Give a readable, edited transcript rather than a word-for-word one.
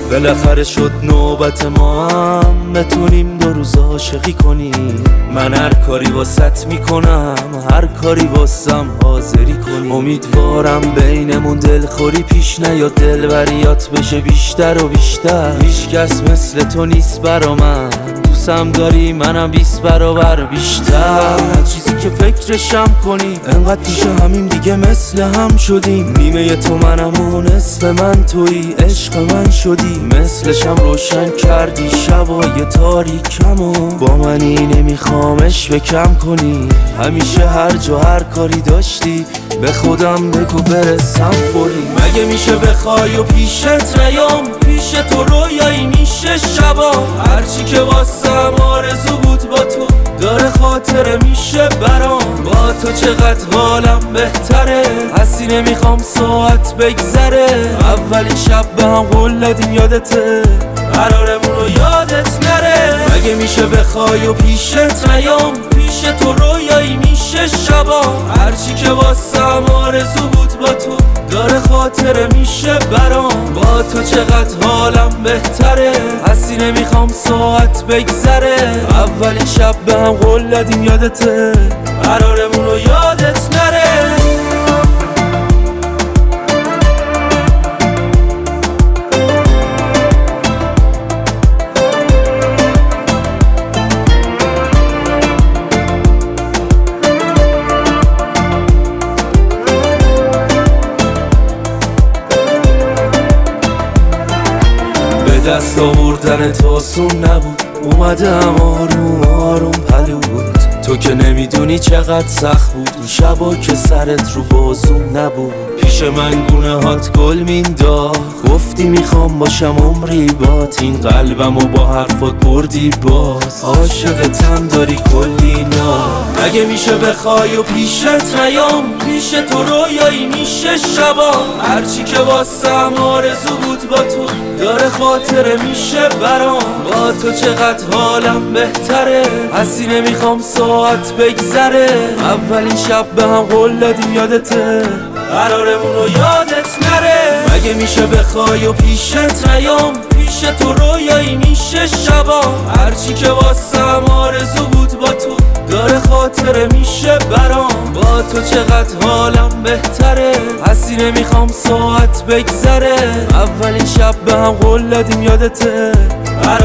بالاخره شد نوبت ما هم بتونیم 2 روز عاشقی کنیم. من هر کاری واسط میکنم، هر کاری واسم حاضری کنیم. امیدوارم بینمون دلخوری پیش نیاد، دلبریات بشه بیشتر و بیشتر. هیچکس مثل تو نیست برا من، دوستم داری منم 20 برابر بیشتر. چیزی که فکرشم کنی انقدر پیش همین دیگه مثل هم شدیم. نیمه تو منم و نصف من تویی، عشق من شدی مثلشم روشن کردی شبای تاریکم و با منی نمیخوامش بکم کنی. همیشه هر جا هر کاری داشتی به خودم بگو برسم فوری. مگه میشه بخوای و پیشت نیام، پیش تو رویایی میشه شبا. هرچی که واسم آرزو بود با تو داره خاطره میشه برام. با تو چقدر حالم بهتره، حسی نمیخوام ساعت بگذره. اولین شب به هم قول دادیم یادته، قرارمون رو یادت نره. مگه میشه بخوای و پیشت نیام، پیش تو رویایی میشه شبا. هرچی که واسم آرزو بود با تو داره خاطره میشه برام. با تو چقدر حالم بهتره، حسی نمیخوام ساعت بگذره. اولین شب به هم قول دادیم یادته، قرارمون رو یادت نره. دست آوردن تو آسون نبود، اومدم آروم آروم پلود. تو که نمیدونی چقدر سخت بود اون شبا که سرت رو بازوم نبود. پیش من گونه هات گل مینداخت، گفتی میخوام باشم عمری بات. این قلبم و با حرفات بردی باز، عاشقتم داری کلی نا. مگه میشه بخوای و پیشت نیام، پیش تو رویایی میشه شبا. هرچی که واسم آرزو بود با تو داره خاطره میشه برام. با تو چقدر حالم بهتره، حسی نمیخوام ساعت بگذره. اولین شب به هم قول دادیم یادته، قرارمون رو یادت نره. مگه میشه بخوای و پیشت نیام، پیش تو رویایی میشه شبا. هرچی که واسم آرزو بود با تو داره خاطره میشه برام. با تو چقدر حالم بهتره، حسی نمیخوام ساعت بگذره. اولین شب به هم قول دادیم یادته،